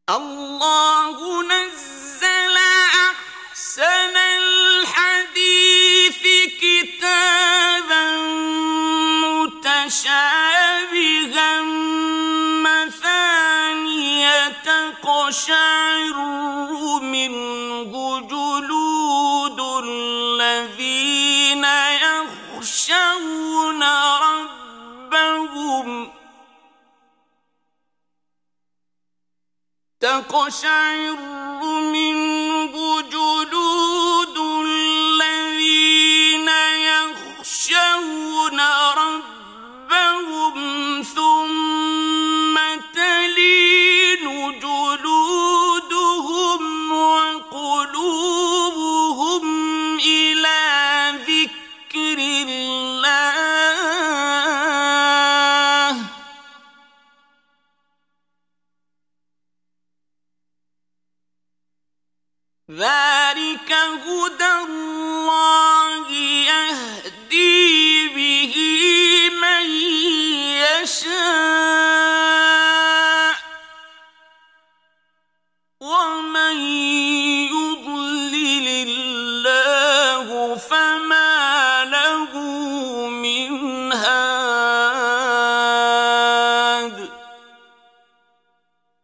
الله نزل أحسن الحديث كتابا متشابها مثانية تقشعر منه جلود الذين يخشون ربهم تقشعر منه جلود الذين يخشون ربهم ثم تلين جلودهم وقلوبهم إلى ذكر الله ذلك هدى الله